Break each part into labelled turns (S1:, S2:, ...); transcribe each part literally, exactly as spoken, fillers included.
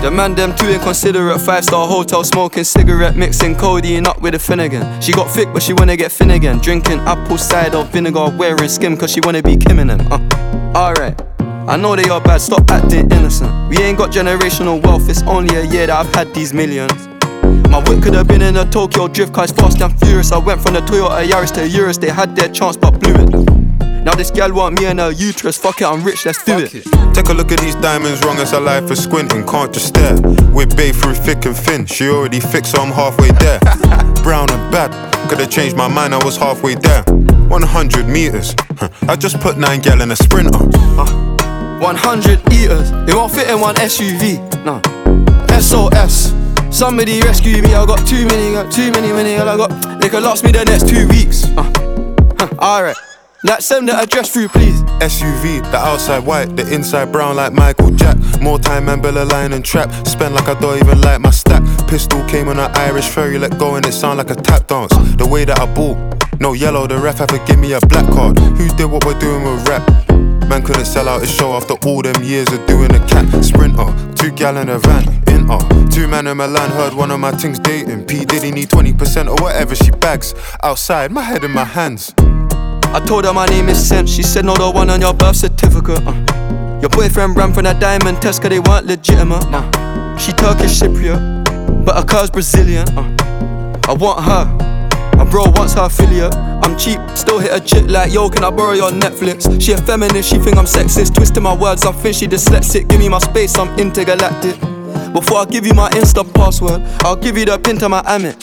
S1: The man them too inconsiderate. Five-star hotel smoking cigarette, mixing codeine up with a Finnegan. She got thick but she wanna get thin again. Drinking apple cider vinegar, wearing skim cause she wanna be Kim and them. uh, Alright, I know they are bad, stop acting innocent. We ain't got generational wealth, it's only a year that I've had these millions. My whip could have been in a Tokyo drift car, it's fast and furious. I went from the Toyota Yaris to Urus, they had their chance but blew it. Now this gal want me and her uterus, fuck it, I'm rich, let's do it.
S2: Take a look at these diamonds, wrong as her life is squinting, can't just stare. With babe through thick and thin, she already fixed so I'm halfway there. Brown and bad, could've changed my mind, I was halfway there. one hundred meters, I just put nine gal in a sprinter.
S1: uh, one hundred eaters, it won't fit in one S U V, no. S O S, somebody rescue me, I got too many, got too many, many, I got, they could last me the next two weeks. uh, huh, Alright, like send the address through please.
S2: S U V, the outside white, the inside brown like Michael Jack. More time and Bella line and trap, spend like I don't even like my stack. Pistol came on an Irish ferry, let go and it sound like a tap dance. The way that I ball, no yellow, the ref had to give me a black card. Who did what we're doing with rap? Man couldn't sell out his show after all them years of doing a cat. Sprinter, two gal in a van, inter. Two man in Milan, heard one of my things dating. P Diddy need twenty percent or whatever she bags. Outside, my head in my hands.
S1: I told her my name is Sense, she said no, the one on your birth certificate. uh. Your boyfriend ran from that diamond test cause they weren't legitimate. uh. She Turkish Cypriot, but her car's Brazilian. uh. I want her, my bro wants her affiliate. I'm cheap, still hit a chick like, yo, can I borrow your Netflix? She a feminist, she think I'm sexist. Twisting my words, I think she dyslexic. Give me my space, I'm intergalactic. Before I give you my Insta password, I'll give you the pin to my Amex.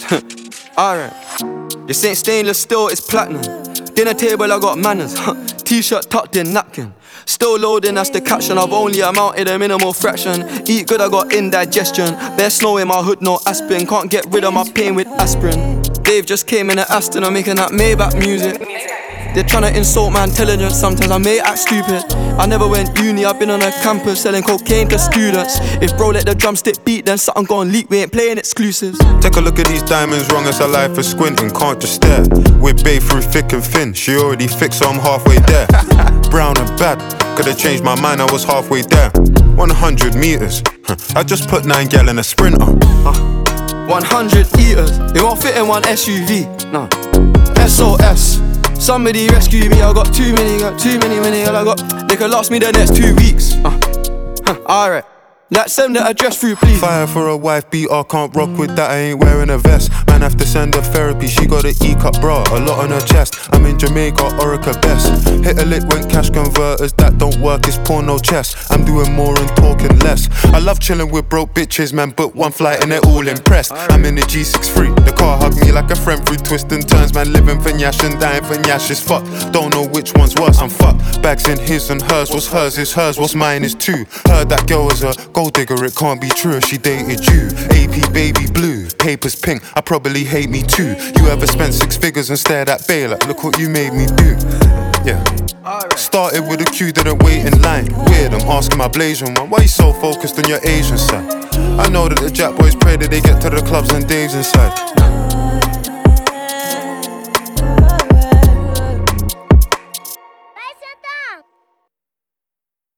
S1: Alright, this ain't stainless steel, it's platinum. Dinner table, I got manners. T-shirt tucked in, napkin. Still loading, that's the caption. I've only amounted a minimal fraction. Eat good, I got indigestion. Bare snow in my hood, no aspirin. Can't get rid of my pain with aspirin. Dave just came in at Aston, I'm making that Maybach music. They're tryna insult my intelligence, sometimes I may act stupid. I never went uni, I've been on a campus selling cocaine to students. If bro let the drumstick beat, then something gon' leak, we ain't playing exclusives.
S2: Take a look at these diamonds, wrong as her life is squinting, can't just stare. With babe through thick and thin, she already fixed so I'm halfway there. Brown and bad, could've changed my mind, I was halfway there. one hundred meters, I just put nine gal in a sprinter.
S1: uh, one hundred eaters, it won't fit in one S U V, no. S O S, somebody rescue me, I got too many, got too many, many, I got, they could last me the next two weeks. uh, huh, Alright, like send the address through please.
S2: Fire for a wife beater, can't rock with that, I ain't wearing a vest. Man have to send her therapy, she got an E-cup bra, a lot on her chest. I'm in Jamaica, Orica best. Hit a lick when cash converters, that don't work, it's porno chess. I'm doing more and talking less. I love chilling with broke bitches, man, book one flight and they're all impressed. I'm in the G sixty-three, the car hugged me like a friend through twists and turns. Man living for Nyash and dying for Nyash is fuck. Don't know which one's worse, I'm fucked. Bags in his and hers, what's hers is hers, what's mine is too. Heard that girl was a gold digger, it can't be true if she dated you. A P baby blue, papers pink, I probably hate me too. You ever spent six figures and stared at Bae like, look what you made me do. Yeah. Started with a queue, didn't wait in line. Weird, I'm asking my Blasian one, why you so focused on your Asian side? I know that the Jack boys pray that they get to the clubs and Dave's inside.